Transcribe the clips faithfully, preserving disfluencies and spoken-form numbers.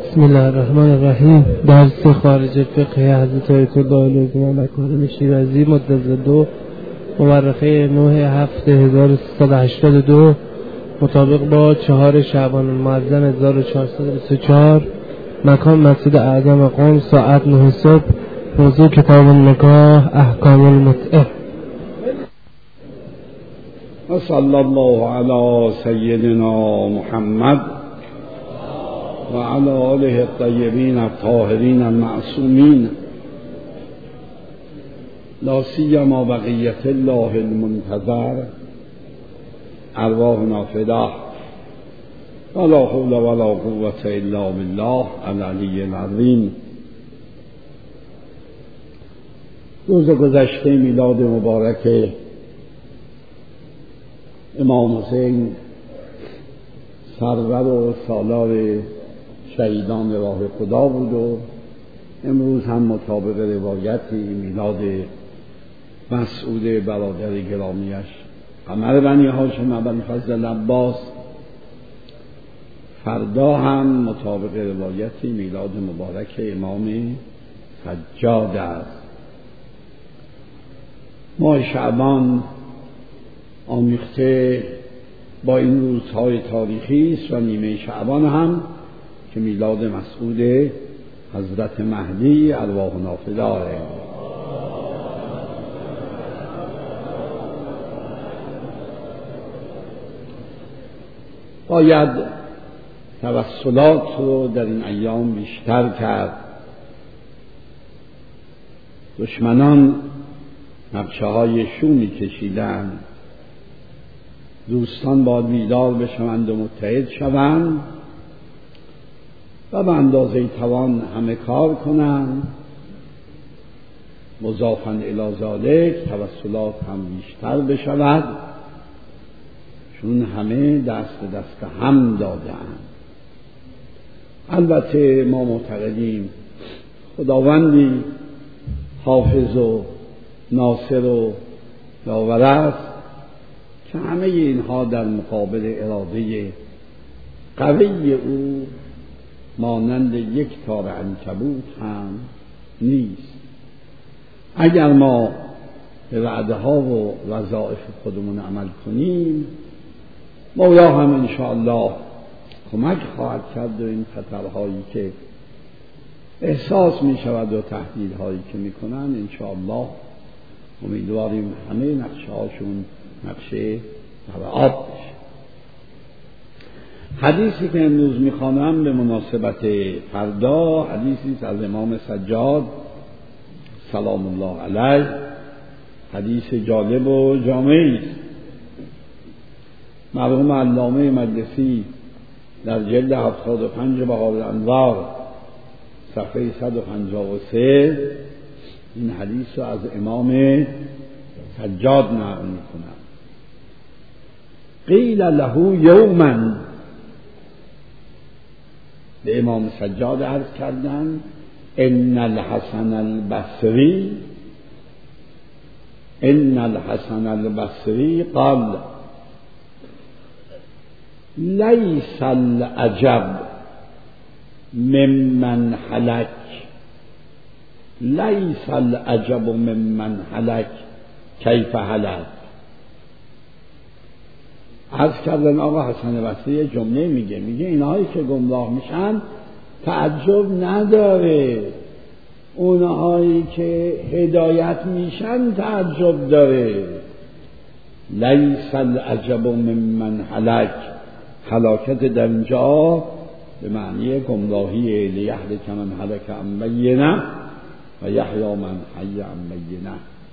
بسم الله الرحمن الرحیم. درس خارج فقه حضرت آیت الله علیه مکارم شیرازی مجلد دو، مورخه نه هفت هزار و سیصد و هشتاد و دو، مطابق با چهار شعبان المعظم هزار و چهارصد و بیست و چهار. مکان مسجد اعظم قم، ساعت نه صبح. موضوع کتاب النکاح، احکام المتعه. و صلی الله علی سیدنا محمد و علی آله الطیبین الطاهرین المعصومین، لا سیما بقیة الله المنتظر، ارواحنا فداه، ولا حول ولا قوة الا بالله العلی العظیم. روز گذشته میلاد مبارک امام حسین سرور و سالار شهیدان راه خدا بود و امروز هم مطابق روایتی میلاد مسعود برادر گرامیش قمر بنی هاشم ابوالفضل عباس. فردا هم مطابق روایتی میلاد مبارک امام سجاد است. ماه شعبان آمیخته با این روزهای تاریخی است و نیمه شعبان هم که میلاد مسعود حضرت مهدی ارواحنا فداه. باید توسلات رو در این ایام بیشتر کرد. دشمنان نقشه های شومی کشیدند. دوستان باید بیدار بشوند و متحد شوند و به اندازه توان همه کار کنند. مضافاً الی ذالک توسلات هم بیشتر بشود، چون همه دست دست هم دادند. البته ما معتقدیم خداوندی حافظ و ناصر و داور است که همه اینها در مقابل اراده قوی او مانند یک تار عنکبوت هم نیست. اگر ما به وعده ها و وظایف خودمون عمل کنیم، مولا هم انشاءالله کمک خواهد کرد و این خطرهایی که احساس می شود و تهدیدهایی که می کنند انشاءالله امیدواریم همه نقشه هاشون نقشه در آب بشه. حدیثی که امروز می خوانم به مناسبت فردا حدیثی است از امام سجاد سلام الله علیه. حدیث جالب و جامعی است. مرحوم علامه مجلسی در جلد هفتاد و پنج بهار الانوار صفحه صد و پنجاه و سه این حدیث رو از امام سجاد نقل می‌کنم. قیل له یوما، به امام سجاد عرض کردند ان الحسن البصری ان الحسن البصری قال لیس العجب ممن هلک لیس العجب ممن هلک کیف هلک. عرض کردن آقا حسن بصری جمله میگه میگه اینهایی که گمراه میشن تعجب نداره، اونهایی که هدایت میشن تعجب داره. لیس العجب ممن هلک، هلاکت در اینجا به معنی گمراهی، لیهلک من هلک عن بینه و یحیی من حی عن بینه.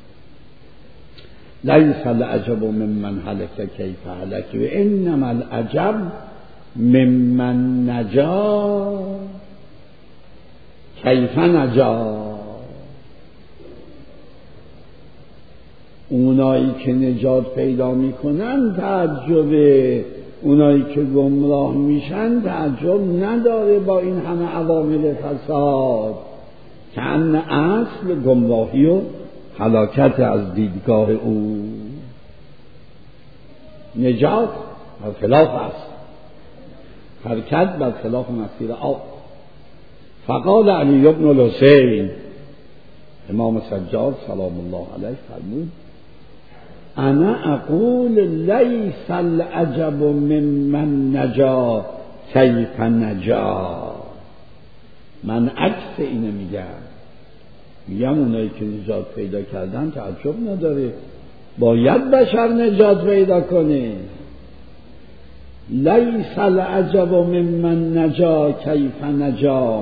لیس العجب ممن هلک کیف هلک و انما العجب ممن نجا کیف نجا. اونایی که نجات پیدا میکنن تعجبه، اونایی که گمراه میشن تعجب نداره با این همه عوامل فساد که ان اصل گمراهی و هلاکت از دیدگاه او. نجات بر خلاف است، حرکت بر خلاف مسیر آب. فقال علی بن الحسین، امام سجاد سلام الله علیه فرمود: انا اقول لیس العجب ممن نجا کیف نجا. من عکس اینو میگم، میگم اونایی که نجات پیدا کردن تعجب نداره، باید بشر نجات پیدا کنه. لیس العجب ممن نجا کیف نجا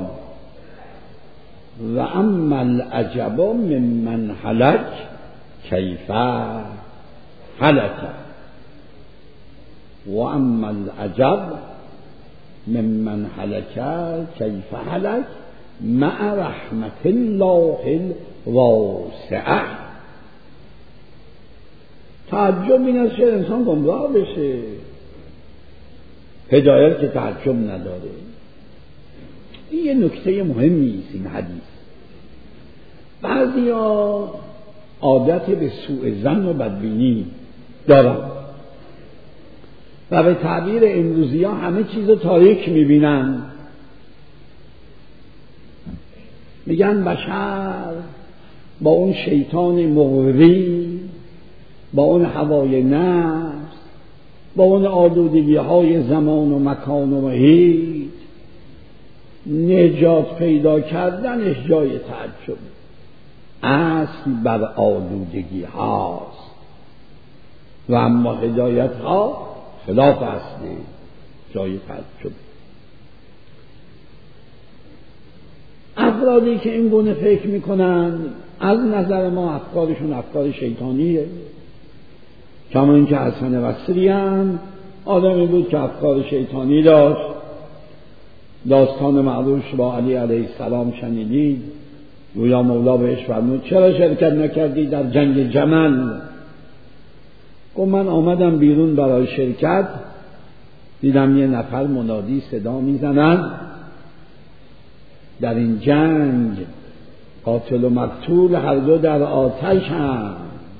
و اما العجب ممن هلک کیف هلک و اما العجب ممن هلک کیف هلک مع رحمت الله الواسعه. تعجب این است که انسان گمراه بشه، هدایت که تعجب نداره. این یه نکته مهمی است این حدیث. بعضیا عادت به سوء ظن و بدبینی دارن و به تعبیر امروزی ها همه چیز رو تاریک میبینن. میگن بشر با اون شیطان مغوی، با اون هوای نفس، با اون آلودگی های زمان و مکان و محیط نجات پیدا کردنش جای تعجب. اصل بر آلودگی هاست و اما هدایت ها خلاف اصلی، جای تعجب. افرادی که این گونه فکر میکنن از نظر ما افکارشون افکار شیطانیه. کما اینکه حسن بصری هم آدمی بود که افکار شیطانی داشت. داستان معروفش با علی علیه السلام شنیدید. گویا مولا بهش فرمود چرا شرکت نکردی در جنگ جمل؟ گفت من آمدم بیرون برای شرکت، دیدم یه نفر منادی صدا میزنن در این جنگ قاتل و مقتول هر دو در آتش هم.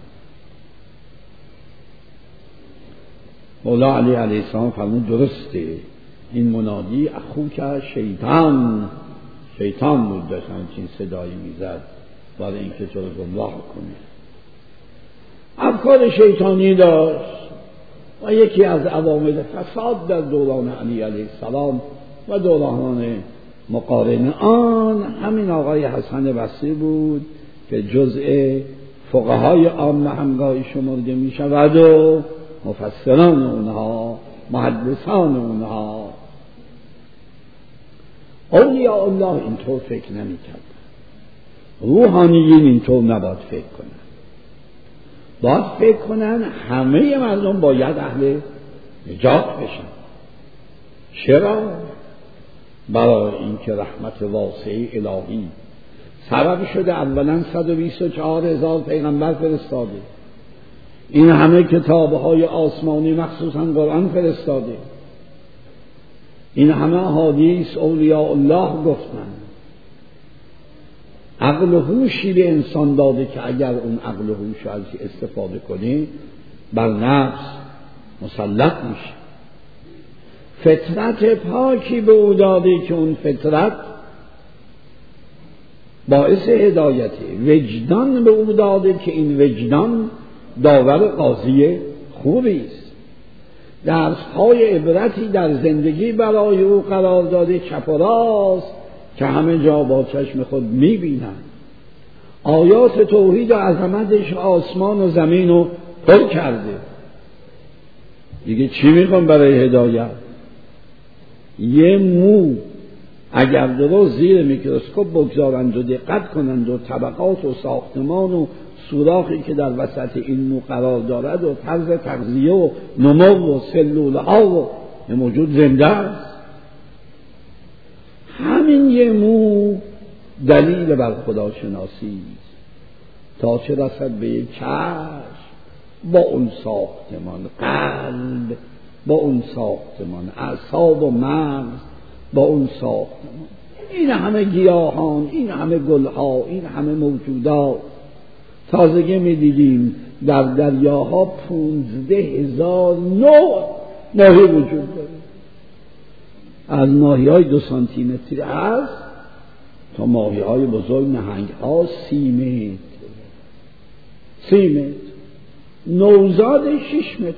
مولا علی علیه السلام فرمود درسته، این منادی اخوک شیطان شیطان بود داشت همچین صدایی میزد برای اینکه تو رو گمراه کنه. افکار شیطانی داشت و یکی از عوامل فساد در دوران علی علیه السلام و دوران مقارن آن همین آقای حسن بصری بود که جزء فقهای عامه همگاهی شمرده می شود و مفسران اونها، محدثان اونها. اولیاء الله اینطور فکر نمی کرد. روحانیین اینطور نباید فکر کنن. باید فکر کنن همه مردم باید اهل نجات بشن. چرا؟ برای اینکه رحمت واسعه الهی سبب شده اولا صد و بیست و چهار هزار پیغمبر فرستاده، این همه کتابهای آسمانی مخصوصا قرآن فرستاده، این همه احادیث اولیاء الله گفتن. عقل و هوشی به انسان داده که اگر اون عقل و هوش از استفاده کنه بر نفس مسلط میشه. فطرت پاکی به او داده که اون فطرت باعث هدایته. وجدان به او داده که این وجدان داور قاضی خوبی است. درس‌های عبرتی در زندگی برای او قرار داده چپ و راست که همه جا با چشم خود می‌بینند. آیات توحید و عظمتش آسمان و زمین رو پر کرده. دیگه چی می‌خوام برای هدایت؟ یه مو اگر درست زیر میکروسکوپ بگذارند و دقت کنند و طبقات و ساختمان و سوراخی که در وسط این مو قرار دارد و طرز تغذیه و نمو و سلوله ها و موجود زنده است. همین یه مو دلیل بر خداشناسی است. تا چه رسد به یک چشم با اون ساختمان قلب، با اون ساختمان اعصاب و مغز، با اون ساختمان این همه گیاهان، این همه گلها، این همه موجودات. تازگی می دیدیم در دریاها پونزده هزار نوع ماهی وجود داره. از ماهی های دو سانتی متری هست تا ماهی های بزرگ، نهنگ ها سی متر سی متر نوزاد شش متر،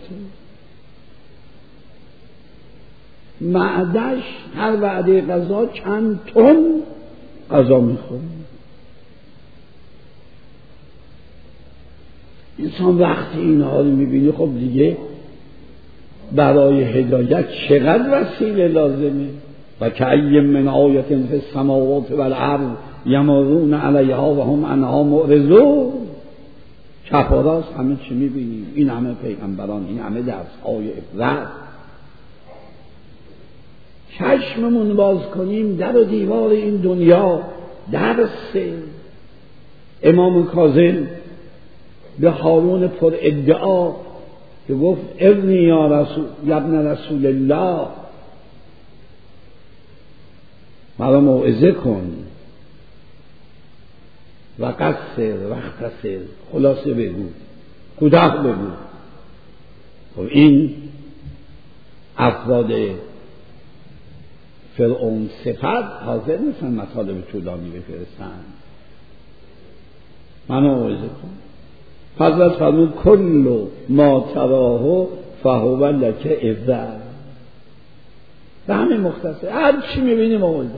معدش هر وعده غذا چند تن غذا میخوره. انسان وقتی اینها رو میبینه خب دیگه برای هدایت چقدر وسیله لازمه. و کأی من آیة فی السماوات والارض یمرون علیها و هم عنها معرضون. چپ و راست همه چی میبینیم، این همه پیغمبران، این همه درس‌های عبرت. چشممون باز کنیم در و دیوار این دنیا درسه. امام کاظم به هارون پر ادعا که گفت ابنی یا رسول یا ابن رسول الله، مرا موعظه کن و قصر و اختصر، خلاصه بگو، کوتاه بگو. خب این افراد فرعون صفت حاضر نیستن مطالب طولانی بفرستن. منو موعظه کن. حضرت فرمود کل ما تراه فهو لک عظه. به همین مختصر هر چی میبینی موعظه.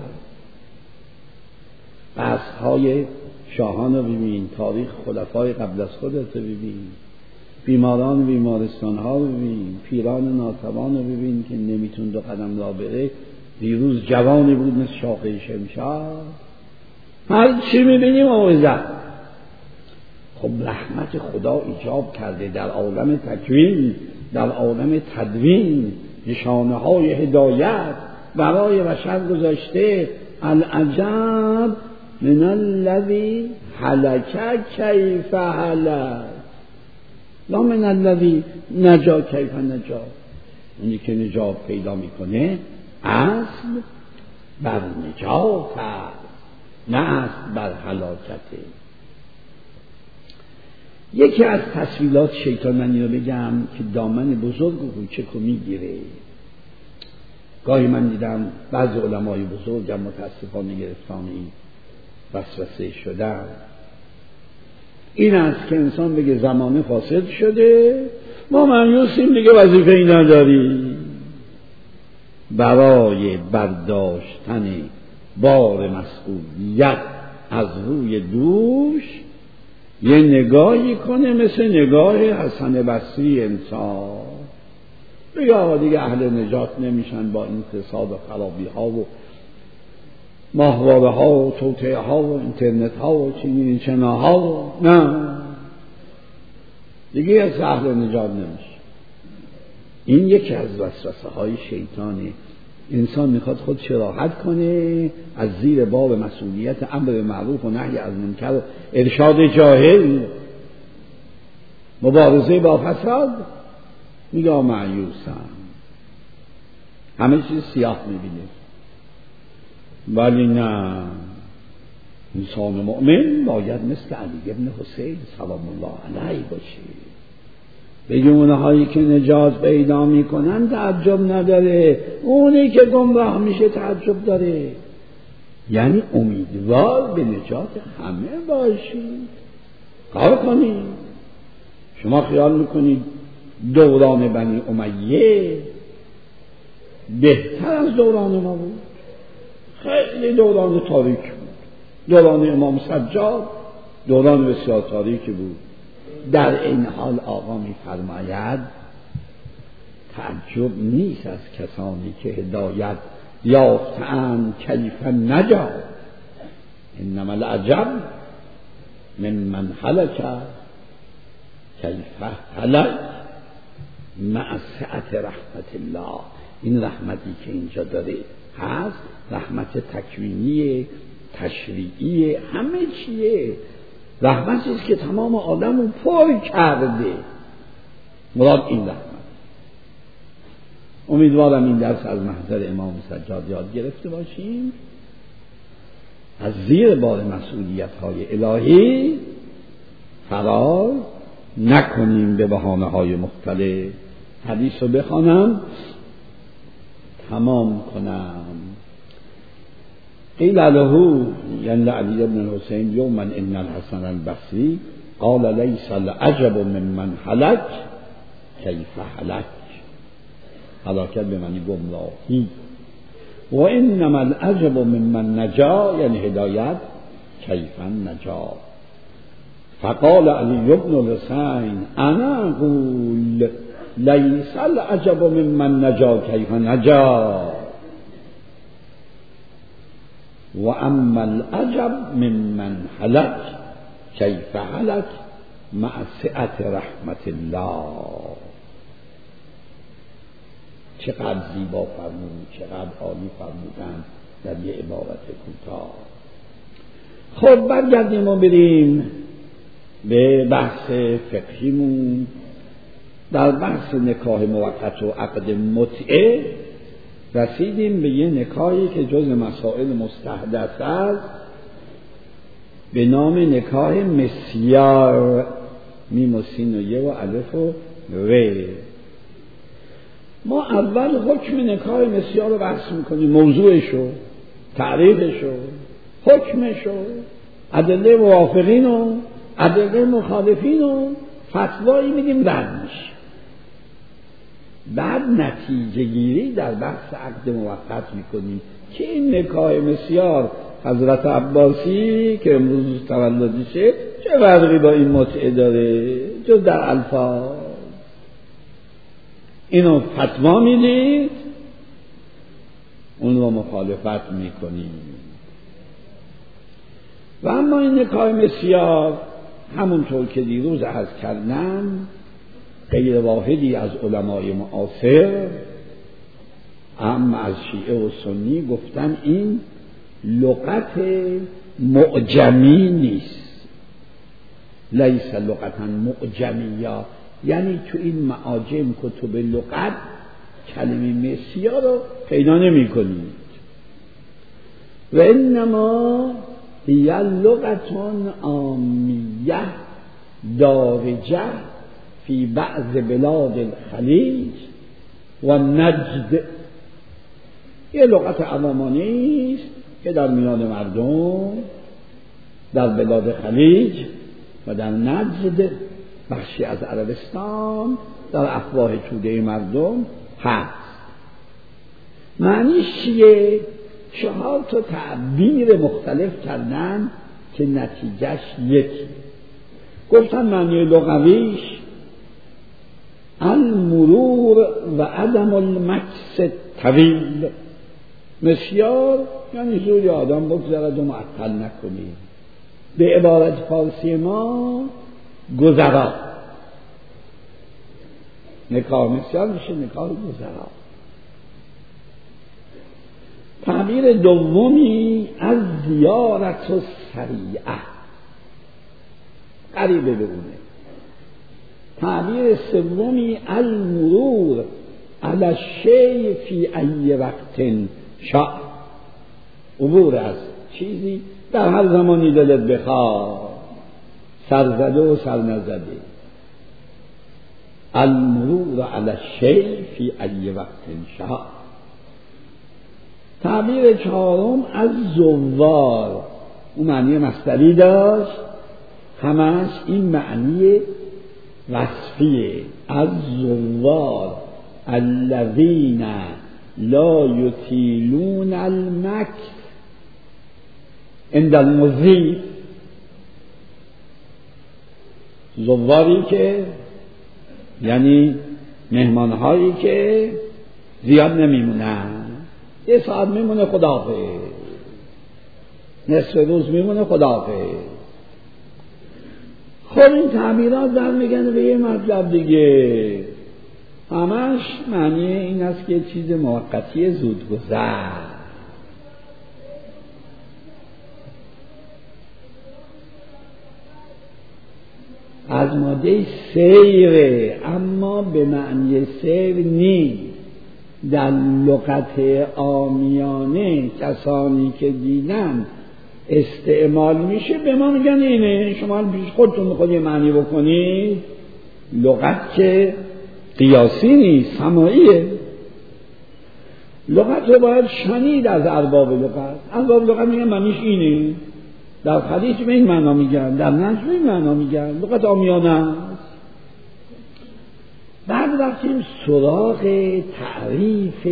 قصرهای شاهان رو ببین، تاریخ خلفای قبل از خودت رو ببین، بیماران بیمارستان ها رو ببین، پیران ناتوان رو ببین که نمیتون دو قدم را بره. دیروز جوانی بود مثل شاخه شمشاد. هر چی میبینی موعظه. خب رحمت خدا ایجاب کرده در عالم تکوین، در عالم تدوین، نشانه های هدایت برای بشر گذاشته. العجب من الذی هلک کیف هلک لا من الذی نجا کیف نجا. اونی که نجات پیدا میکنه اصل بر نجات است، نه اصل بر هلاکته. یکی از تسویلات شیطان، من اینو بگم که دامن بزرگ و کوچک رو میگیره. گاهی من دیدم بعضی علمای بزرگم متاسفانه گرفتار این وسوسه شدن. این است که انسان بگه زمانه فاسد شده، ما مایوسیم دیگه، وظیفه‌ای نداریم. برای برداشتن بار مسئولیت از روی دوش یه نگاهی کنه مثل نگاه حسن بصری انسان. یا دیگه اهل نجات نمیشن با این فساد و خرابی ها و ماهواره ها و توطئه ها و اینترنت ها و چنین چناها و نه دیگه از اهل نجات نمیشه. این یکی از وسوسه های شیطانه. انسان میخواد خودش راحت کنه از زیر بار مسئولیت امر معروف و نهی از منکر و ارشاد جاهل، مبارزه با فساد. میگه مایوسم، همه چیز سیاه میبینه. ولی نه، انسان مؤمن باید مثل علی ابن حسین سلام الله علیه باشه. بگه اونهایی که نجات پیدا میکنن تعجب نداره، اونی که گمراه میشه تعجب داره. یعنی امیدوار به نجات همه باشید، کار کنید. شما خیال میکنید دوران بنی امیه بهتر از دوران ما بود؟ خیلی دوران تاریک بود. دوران امام سجاد دوران بسیار تاریکی بود. در این حال آقا می‌فرماید تعجب نیست از کسانی که هدایت یافتند کیف نجا، انما العجب ممن هلک کیف هلک مع سعة رحمت الله. این رحمتی که اینجا داره هست رحمت تکوینی، تشریعی، همه چیه. رحمتی است که تمام آدم رو پر کرده. مراد این رحمت. امیدوارم این درس از محضر امام سجاد یاد گرفته باشیم، از زیر بار مسئولیت های الهی فرار نکنیم به بهانه های مختلف. حدیث رو بخوانم تمام کنم. قیل له یعنی علی بن حسین یوما ان الحسن البصری قال لیس العجب ممن هلک کیف هلک. هلاکت به معنی گمراهی. و انما العجب ممن نجا یعنی هدایت کیف نجا. فقال علی بن الحسین انا اقول لیس العجب ممن نجا کیف نجا و اما العجب ممن هلک کیف هلک مع سعة رحمت الله. چقدر زیبا فرمود، چقدر عالی فرمودن در یه عبارت کوتاه. خب برگردیم و بریم به بحث فقهیمون. در بحث نکاح موقت و عقد متعه رسیدیم به یه نکاحی که جز مسائل مستحدث است به نام نکاح مسیار، میم و سین و یه و الف و ر. ما اول حکم نکاح مسیار رو بحث میکنیم، موضوعشو، تعریفشو، حکمشو، ادله موافقین و ادله مخالفین و فتوایی میدیم بعد میشه. بعد نتیجه گیری در بحث عقد موقت میکنیم که این نکاح مسیار حضرت عباسی که امروز تولدشه چه فرقی با این متعه داره جز در الفاظ. اینو فتوا میدید، اون رو مخالفت میکنیم. و اما این نکاح مسیار همونطور که دیروز عرض کردم غیر واحدی از علمای معاصر اما از شیعه و سنی گفتن این لغت معجمی نیست، لیس لغتا معجمیه، یعنی تو این معاجم کتب لغت کلمه مسیار رو پیدا نمی کنید. و انما هی لغتون عامیه دارجه فی بعض بلاد الخلیج و نجد. یه لغت عوامانه است که در میان مردم در بلاد خلیج و در نجد بخشی از عربستان در افواه توده مردم هست. معنیش چیه؟ چهار تا تعبیر مختلف کردن که نتیجهش یکی. گفتن معنی لغویش المرور و عدم المکث طویل. مسیار یعنی زوری آدم بگذرد و معطل نکنید. به عبارت فارسی ما گذرا. نکاح مسیار میشه نکاح گذرا. تعبیر دومی از زیارت و سریعه، قریبه به اونه. تعبیر سومی المرور علی الشیء فی ای وقت شاء، عبور از چیزی در هر زمانی دلت بخواد، سرزده و سرنزده. المرور علی الشیء فی ای وقت شاء. تعبیر چهارم از زوار، اون معنی مصدری داشت، همش این معنی وصفیه. از زوار الذین لا یطیلون المکث عند المضیف. زواری که یعنی مهمانهایی که زیاد نمیمونن، یه ساعت میمونه خداحافظ، نصف روز میمونه خداحافظ. خب این تعبیرات در میگن به یه مطلب دیگه، همش معنی این است که چیز موقتی زودگذر. از ماده سیره، اما به معنی سیر نیست. در لغت عامیانه کسانی که دیدن استعمال میشه به ما میگن اینه. شما پیش خودتون میخواد یه معنی بکنید، لغت که قیاسی نیست، سماعیه. لغت رو باید شنید از ارباب لغت. ارباب لغت میگن معنیش اینه، در حدیث به این معنا میگن، در نجم به این معنا میگن، لغت عامیانه است. بعد رفتیم سراغ تعریف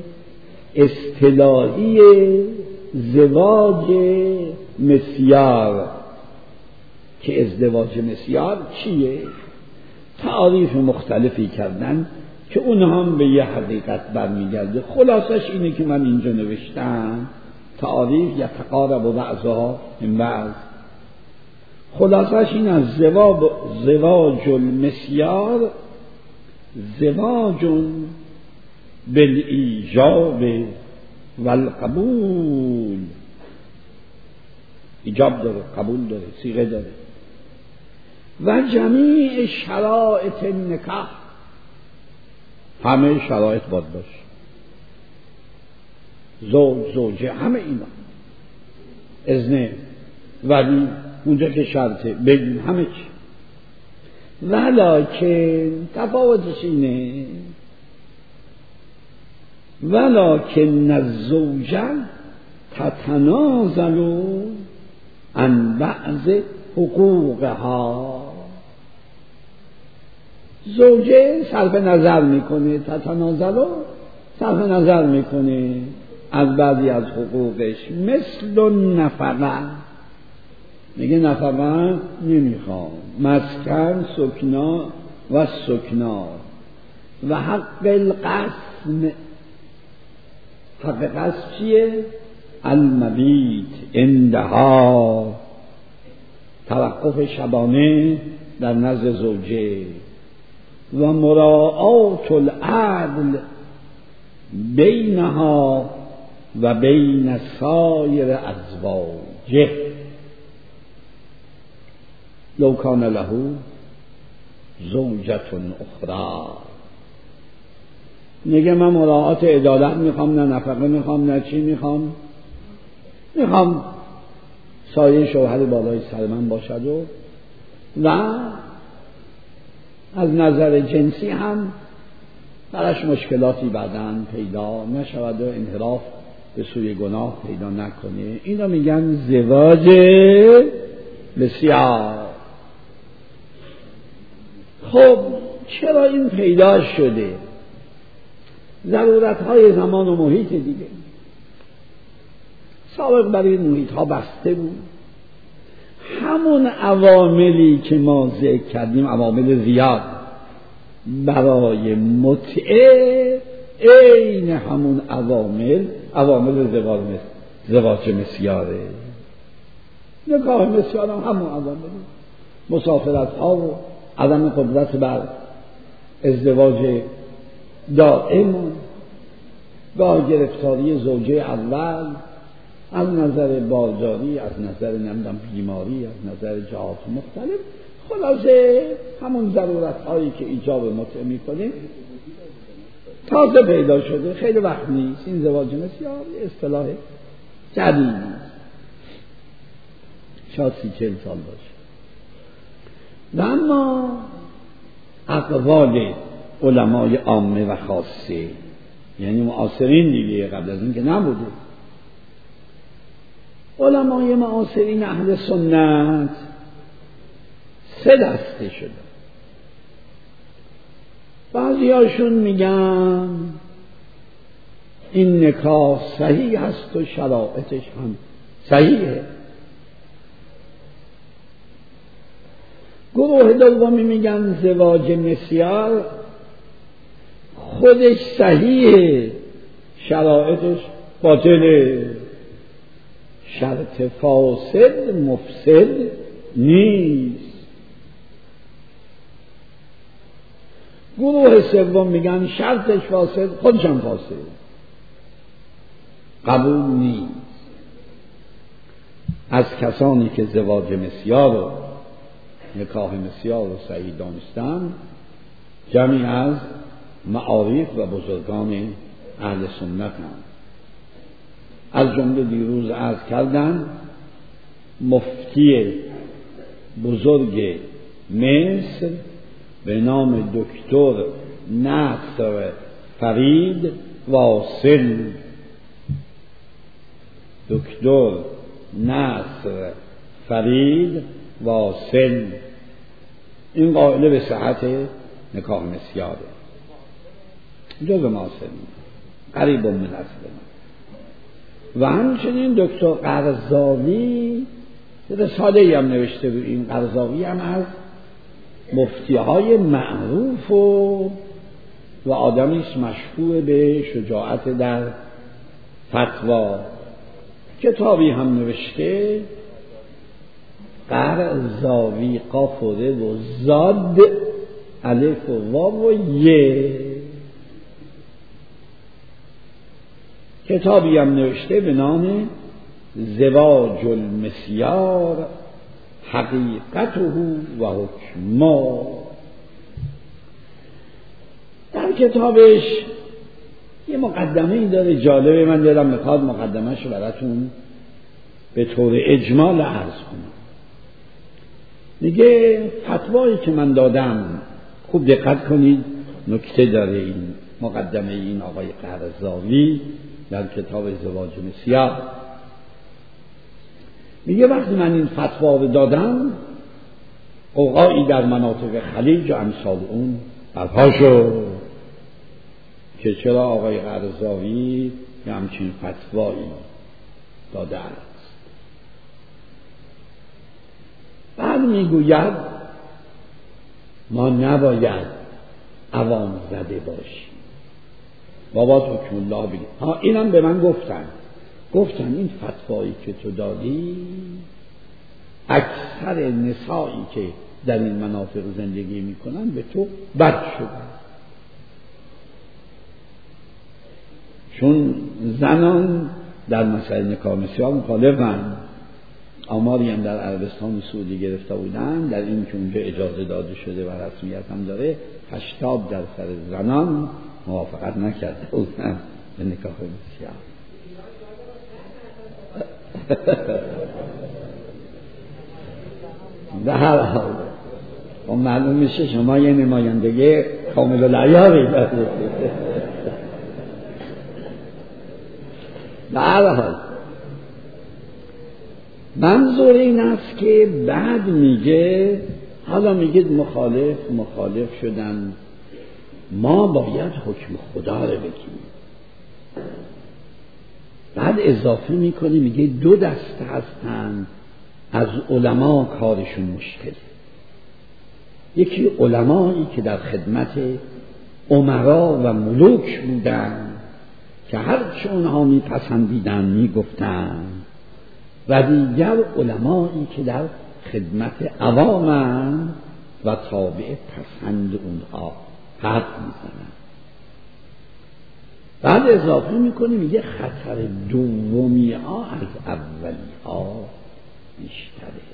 اصطلاحی زواج مسیار که ازدواج مسیار چیه؟ تعریف مختلفی کردن که اونها هم به یه حقیقت برمیگرده. خلاصش اینه که من اینجا نوشتم تعریف یا تقارب و بعضها من بعض. خلاصش این از زواج زواج المسیار زواج بالایجاب والقبول، ایجاب داره، قبول داره، صیغه داره، و جمیع شرایط نکاح، همه شرایط باید باشه، زوج زوجه همه اینا، اذن ولی اونجا که شرطه بگیم همه چی. ولکن تفاوتش اینه ولکن الزوجه تتنازل عن بعض حقوقها. زوجه صرف نظر میکنه، تتنازل صرف نظر میکنه از بعضی از حقوقش، مثل نفقه، میگه نفقه نمیخوام، مسکن سکنا و سکنا و حق القسم. حق قسم چیه؟ المبیت عندها، توقف شبانه در نزد زوجه، و مراعات العدل بینها و بین سایر ازواجه لو کان له زوجة اخرى. میگه من مراعات عدالت میخوام، نه نفقه میخوام، نه چی میخوام، میخوام سایه شوهر بالای سر من باشد و و از نظر جنسی هم براش مشکلاتی بعداً پیدا نشود و انحراف به سوی گناه پیدا نکنه. اینا میگن زواج بسیار. خب چرا این پیدا شده؟ ضرورت‌های زمان و محیط دیگه. سابق برای محیط‌ها بسته بود. همون عواملی که ما ذکر کردیم، عوامل زیاد برای متعه، عین همون عوامل عوامل زواج زواج مسیاره. نکاح مسیار هم همون عوامل، مسافرت‌ها و عدم قدرت بر ازدواج دائم و گرفتاری زوجه اول از نظر بازاری، از نظر نمیدونم بیماری، از نظر جهات مختلف. خلاصه همون ضرورت هایی که ایجاب متعه میکنه تازه پیدا شده، خیلی وقت نیست. این زواج مسیار اصطلاح جدیدی، شاید سی چل سال باشه. و اما اقوال علمای عامه و خاصه، یعنی معاصرین دیگه، قبل از این که نبوده، علمای معاصرین اهل سنت سه دسته شده. بعضی هاشون میگن این نکاح صحیح هست و شرایطش هم صحیحه. گروه دومی میگن زواج مسیار خودش صحیحه، شرایطش باطله، شرط فاسد مفسد نیست. گروه سوم میگن شرطش فاسد، خودش هم فاسد، قبول نیست. از کسانی که زواج مسیار و نکاح مسیار رو صحیح دانستن، جمعی از معارف و بزرگان اهل سنت هم. از جمله دیروز عرض کردن مفتی بزرگ مصر به نام دکتر نصر فرید واصل، دکتر نصر فرید واصل. این قائله به صحت نکاح مسیاره، جز ماسن قریب من اصل. و همچنین دکتر قرضاوی رساله‌ای هم نوشته بود. این قرضاوی هم از مفتی‌های معروف و و آدمی است مشهور به شجاعت در فتوا. کتابی هم نوشته، قرضاوی قاف و ر و زاد الف و واو و ی. کتابی هم نوشته به نام زواج المسیار حقیقته و حکما. در کتابش یه مقدمه‌ای داره جالبه، من دلم میخواد مقدمه‌شو براتون به طور اجمال عرض کنم. میگه فتوایی که من دادم، خوب دقت کنید، نکته داره این مقدمه این آقای قرضاوی در کتاب زواج مسیار. میگه وقتی من این فتوا رو دادم، قوقایی در مناطق خلیج و امثال اون برپا شد که چرا آقای قرضاوی یه همچین فتوایی داده است. بعد میگوید ما نباید عوام زده باشیم، بابا حکم الله بگید. ها اینم به من گفتن گفتن این فتوایی که تو دادی اکثر نسایی که در این مناطق زندگی میکنن به تو بد شدن، چون زنان در مسائل نکاح مسیار مخالفن. آماری هم در عربستان سعودی گرفته بودن در این که اونجا اجازه داده شده و رسمیت هم داره، هشتاد درصد زنان موافقت نکرده بودن به نکاح مسیار. به هر حال و معلوم میشه شما یه نمایندگی کامل العیاری دارید. به هر حال منظور این است که بعد میگه، حالا میگه مخالف مخالف شدن، ما باید حکم خدا رو بگیم. بعد اضافه میکنه میگه دو دسته هستن از علما کارشون مشکله. یکی علمایی که در خدمت امرا و ملوک بودن که هرچه اونها میپسندیدن میگفتن، و دیگر علمایی که در خدمت عوامن و تابع پسند اونها حرف میزنن. بعد اضافه میکنه میگه خطر دومی ها از اولی ها بیشتره.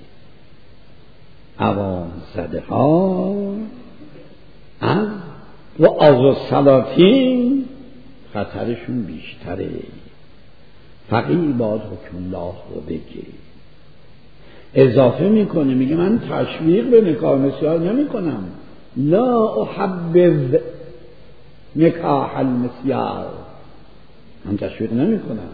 عوام زده ها از و آغاز سلاطین خطرشون بیشتره. فقیه باید حکم الله رو بگه. اضافه میکنه میگه من تشویق به نکاح مسیار نمی کنم، لا احبذ نکاح المسیار، من تشویق نمی کنم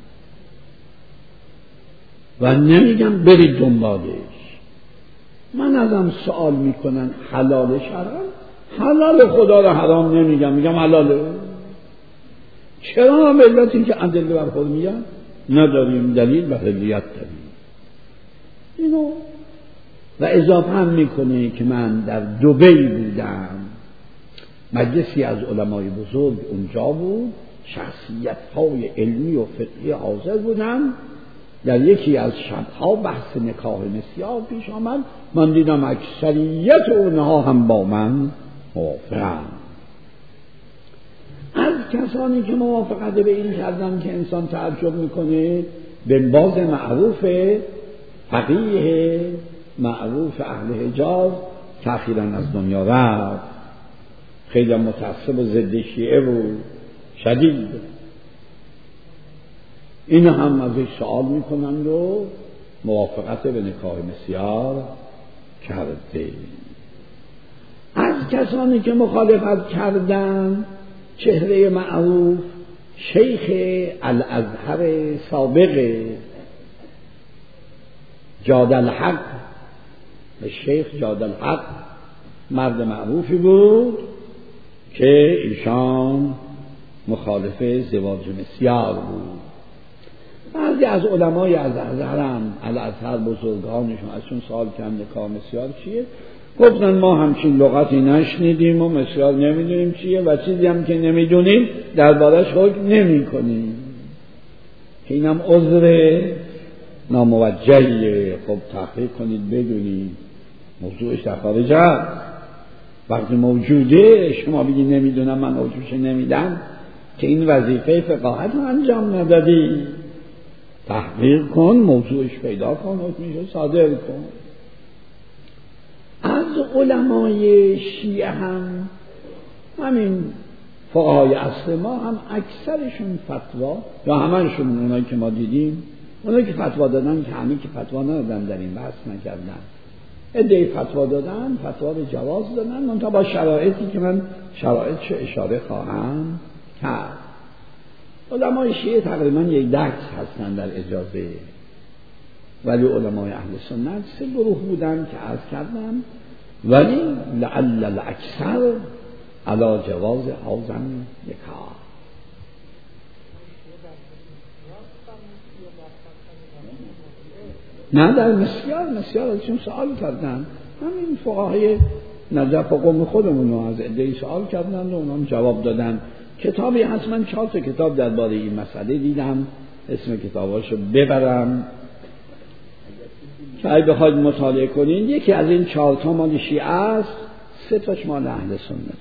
و نمیگم برید دنبالش. من ازم سوال میکنن حلال شرعا، حلال خدا رو حرام نمیگم، میگم حلاله. چرا ملتی که ادله بر خود میگن نداریم دلیل و حلیت داریم اینو. و اضافه هم میکنه که من در دبی بودم، مجلسی از علمای بزرگ اونجا بود، شخصیت های علمی و فقهی حاضر بودن. در یکی از شبها بحث نکاح مسیار پیش آمد، من دیدم اکثریت اونها هم با من موافقن. از کسانی که موافقت به این کردن که انسان تعجب میکنه، بنباز معروف فقیه معروف اهل حجاز که اخیراً از دنیا رفت، خیلی متعصب و ضد شیعه بود شدید. این هم ازش سوال میکنند و موافقت به نکاح مسیار کرده. از کسانی که مخالفت کردن، چهره معروف شیخ الازهر سابق جاد الحق و شیخ جاد الحق مرد معروفی بود که ایشان مخالف زواج مسیار بود. بعضی از علمای از ازهر هم الازهر بزرگانشون ازشون سوال کردن نکاح مسیار چیه؟ گفتن ما همچین لغتی نشنیدیم و مسیار نمیدونیم چیه و چیزی هم که نمیدونیم دربارش حکم نمی کنیم. اینم عذر ناموجهیه. خب تحقیق کنید بدونید موضوعش در خارج هست. وقتی موجوده شما بگید نمیدونم من حکمش نمیدم که این وظیفه فقاهت رو انجام ندادی. تحقیق کن، موضوعش پیدا کن، حکمش صادر کن. از علمای شیعه هم همین فقهای اصل ما هم اکثرشون فتوا یا همه‌شون اونایی که ما دیدیم اونایی که فتوا دادن که همین که فتوا ندادن در این بحث نکردن، عده‌ای فتوا دادن، فتوا به جواز دادن منتها با شرایطی که من شرایطش اشاره خواهم کرد. علمای شیعه تقریبا یک دست هستن در اجازه، ولی علمای اهل سنت سه گروه بودن که عرض کردم، ولی لعل الاکثر علی جواز هذا نکاح. نه در مسیار مسیار ازشون سوال کردن، همین فقهای نجف و قوم خودمون رو از عده‌ای سوال کردن و اونام جواب دادن. کتابی هست، من چهار تا کتاب درباره این مسئله دیدم، اسم کتاباشو ببرم که اگه بخواید مطالعه کنین. یکی از این چهار تا مال شیعه است، سه تاش مال اهل سنت.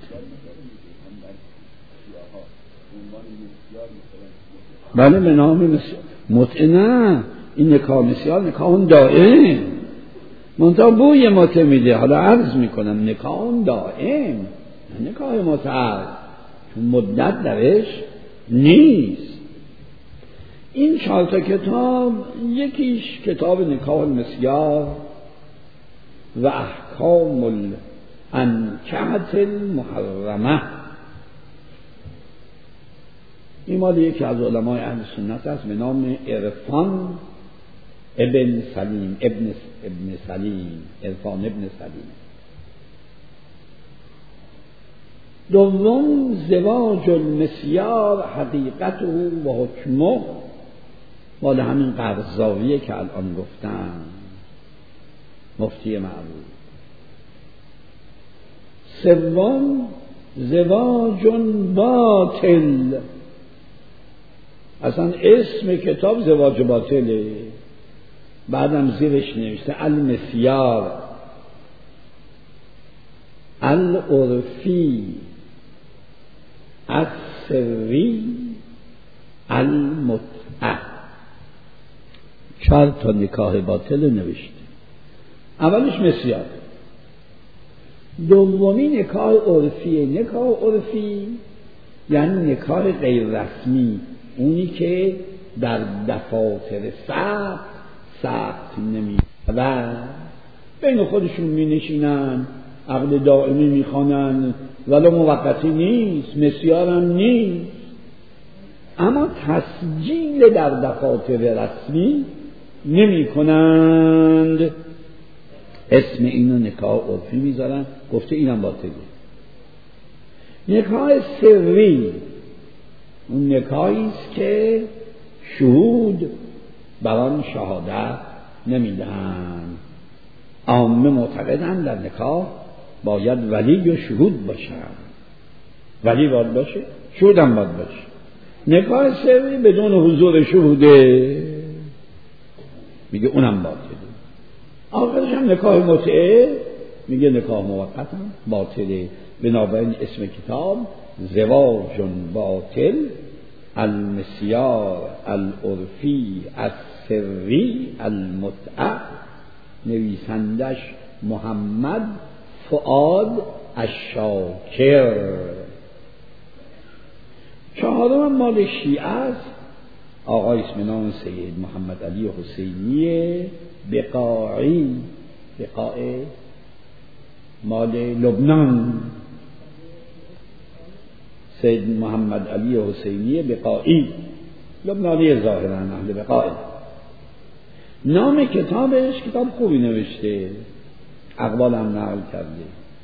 بله به نام مسیار متعه. نه این نکاح مسیار نکاح دائم، منتها بوی متعه میده. حالا عرض میکنم نکاح دائم، نکاح متعه چون مدت درش نیست. این چهار تا کتاب، یکیش کتاب نکاح المسیار و احکام الانکحة المحرمه، این مال یکی از علمای اهل سنت است به نام عرفان ابن سلیم ابن ابن سلیم عرفان ابن سلیم. دوم زواج المسیار حقیقته و حکمه، مال همین قرضاویه که الان گفتم، مفتی معروف. سوم زواج باطل، اصلا اسم کتاب زواج باطله، بعدم زیرش نوشته المسیار العرفی السری المتعه. چهار تا نکاح باطل نوشته. اولش مسیار، دومی نکاح عرفی. نکاح عرفی یعنی نکاح غیر رسمی، اونی که در دفاتر ثبت ثبت نمی و بین خودشون می نشینن، عقد دائمی می خوانن، ولی موقتی نیست، مسیار هم نیست، اما تسجیل در دفاتر رسمی نمی کنند. اسم اینو نکاح عرفی میذارن، گفته اینم باطله. نکاح سری اون نکاحی است که شهود بر آن شهادت نمیدن. عامه معتقدن در نکاح باید ولی و شهود باشن، ولی باید باشه، شهود هم باید باشه. نکاح سری بدون حضور شهوده، میگه اونم باطله. آخرش هم نکاح متعه، میگه نکاح موقت هم باطله. بنابراین اسم کتاب زواج باطل المسیار العرفی السری المتعه، نویسندش محمد فؤاد الشاکر. چهارم مال شیعه است، آقای اسم نام سید محمد علی حسینی بقاعی، بقاع مال لبنان، سید محمد علی حسینی بقائی، لبنانی ظاهرا، اهل بقائی. نام کتابش کتاب خوبی نوشته، اقوال هم نقل کرده.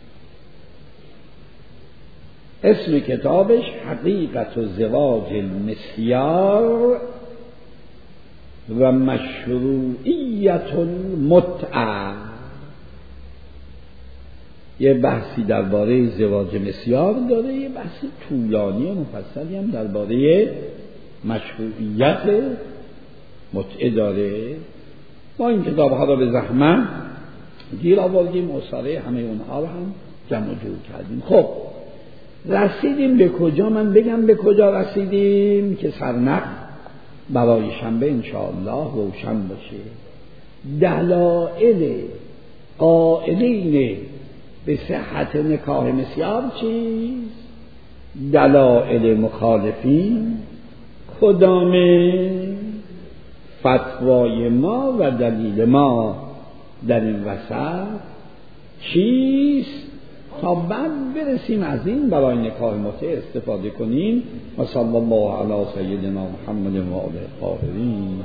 اسم کتابش حقیقت و زواج المسیار و مشروعیت المتعه. یه بحثی درباره زواج مسیار داره، یه بحثی طولانی و مفصلی هم درباره مشروعیت متعه داره. ما این کتاب ها را به زحمت گیر آوردیم، اصاره همه اونها رو هم جمع جور کردیم. خب رسیدیم به کجا؟ من بگم به کجا رسیدیم که سرنخ برای شنبه انشاءالله روشن باشه. دلائل قائلین به صحت نکاح مسیار چیست؟ دلائل مخالفین کدامه؟ فتوای ما و دلیل ما در این وسط چیست؟ تا بعد برسیم از این برای نکاح متعه استفاده کنیم. و صلی الله علی سیدنا محمد و آله الطاهرین.